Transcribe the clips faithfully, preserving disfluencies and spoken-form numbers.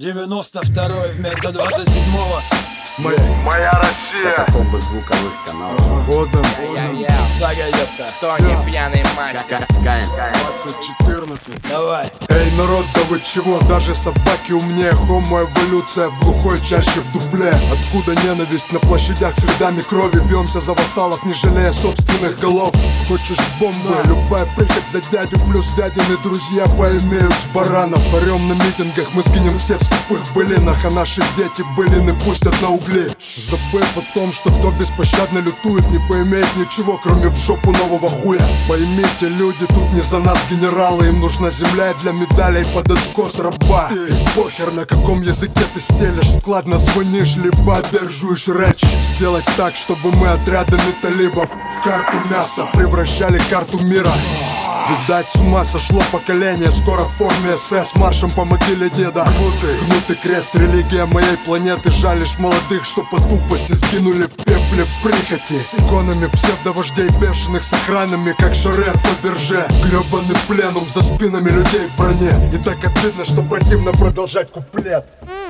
девяносто второй вместо двадцать седьмого. Мы, моя Россия. Катакомбы звуковых каналов. Годом, годом. Сага, ёпта. Тони, пьяный мастер. Каин. двадцать четырнадцать. Давай. Эй, народ, да вы чего? Даже собаки умнее. Хомо эволюция в глухой чаще в дупле. Откуда ненависть на площадях с рядами крови? Бьемся за вассалов, не жалея собственных голов. Хочешь бомбы? Любая прихоть за дядю, плюс дядины друзья поимеют с баранов. Орем на митингах, мы скинем все в скупых былинах, а наши дети былины пустят на угли. Забыв о том, что кто беспощадно лютует, не поимеет ничего, кроме в жопу нового хуя. Поймите, люди, тут не за нас генералы. Им нужна земля и для медалей под откос раба. И похер, на каком языке ты стелишь, складно звонишь, либо одерживаешь речь. Сделать так, чтобы мы отрядами талибов в карту мяса превращали карту мира. Видать, с ума сошло поколение, скоро в форме СС маршем по могиле деда. Гнутый, Гнутый крест, религия моей планеты. Жалишь молодых, что по тупости сгинули в пепле прихоти. С иконами псевдовождей бешеных, с охранами, как Шарет Фаберже. Гребаный пленум за спинами людей в броне. И так обидно, что противно продолжать куплет.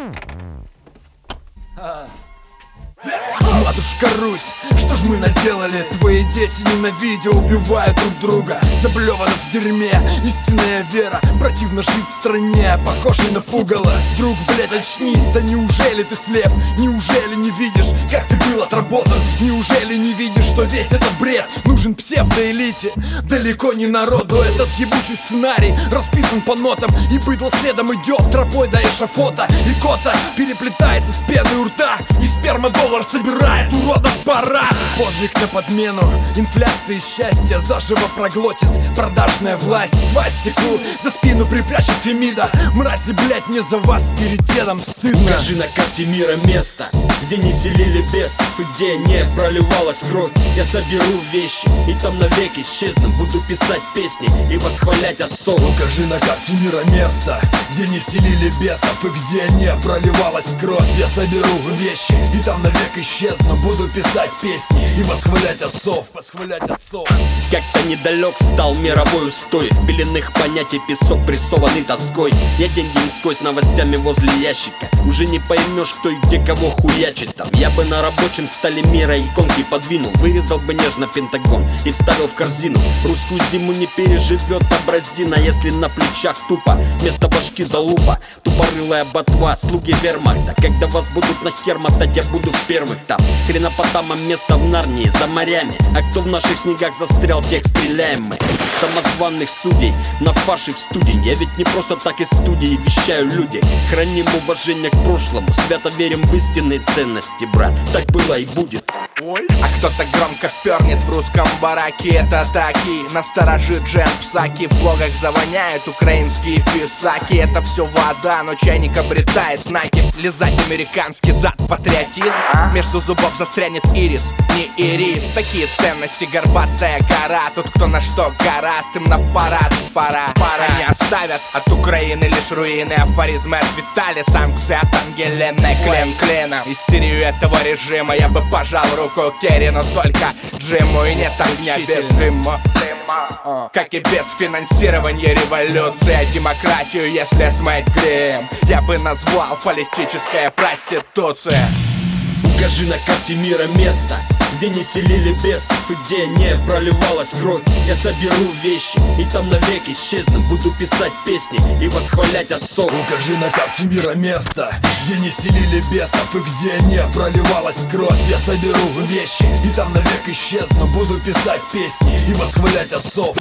Матушка Русь, что ж мы наделали? Твои дети, ненавидя, убивают друг друга. Заблевано в дерьме, истинная вера. Противно жить в стране, похожей на пугало. Друг, блять, очнись, да неужели ты слеп? Неужели не видишь, как ты был отработан? Неужели не видишь, что весь этот бред нужен псевдоэлите? Далеко не народу этот ебучий сценарий расписан по нотам, и быдло следом идет тропой до эшафота. И кота переплетается с пеной у рта, и сперма доллар собирает уродов парад. Подвиг на подмену, инфляции счастья заживо проглотит продажная власть. Свастику за спину припрячет Фемида. Мрази, блять, мне за вас перед дедом стыдно. Укажи на карте мира место, где не селили бесов и где не проливалась кровь. Я соберу вещи и там навек исчезну. Буду писать песни и восхвалять отцов. Укажи на карте мира место, где не селили бесов и где не проливалась кровь. Я соберу вещи и там навек исчезну. Буду писать песни и восхвалять отцов. Восхвалять отцов. Как-то недалек стал мировой устой. В пеленных понятий песок прессованный тоской. Я день-день сквозь новостями возле ящика. Уже не поймешь, кто и где кого хуячит там. Я бы на рабочем столе мира иконки подвинул. Вырезал бы нежно Пентагон и вставил в корзину. Русскую зиму не переживет абразина, если на плечах тупо вместо башки залупа. Тупорылая ботва, слуги вермахта. Когда вас будут нахер мотать, я буду в первых там. Хренопотамом место в Нарнии, за морями. А кто в наших снегах застрял, тех стреляем мы. Самозванных судей на фарше в студии. Я ведь не просто так из студии вещаю, люди. Храним уважение к прошлому, свято верим в истинные ценности, брат. Так было и будет. Ой. А кто-то громко пернет в русском бараке. Это таки насторожит Джен Псаки. В блогах завоняют украинские писаки. Это все вода, но чайник обретает накипь. Лизать американский зад, патриотизм. Между зубов застрянет ирис, не ирис. Такие ценности, горбатая гора. Тут кто на что гораст, им на парад пора. Пора не оставят от Украины лишь руины. Афоризмы от Витали, санкции от Ангелены. Клен клена, истерию этого режима. Я бы пожал руку Керри, но только Джиму. И нет огня без дыма, как и без финансирования революции. А демократию, если смыть грим, я бы назвал политическая проституция. Укажи на карте мира место, где не селили бесов и где не проливалась кровь. Я соберу вещи и там навек исчезну. Буду писать песни и восхвалять отцов. Укажи на карте мира место, где не селили бесов и где не проливалась кровь. Я соберу вещи и там навек исчезну. Буду писать песни и восхвалять отцов.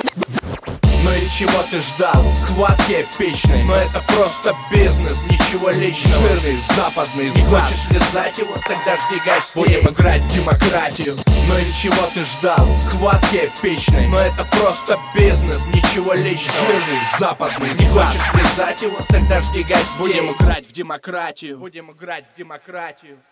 Ну и чего ты ждал? Схватки эпичной. Но это просто бизнес, ничего личного. Жирный западный зад. Не хочешь лизать его? Тогда жди гостей. Будем играть в демократию. Ну и чего ты ждал? Схватки эпичной. Но это просто бизнес, ничего личного. Жирный западный зад. Не хочешь лизать его? Тогда жди гостей. Будем играть в демократию. Будем играть в демократию.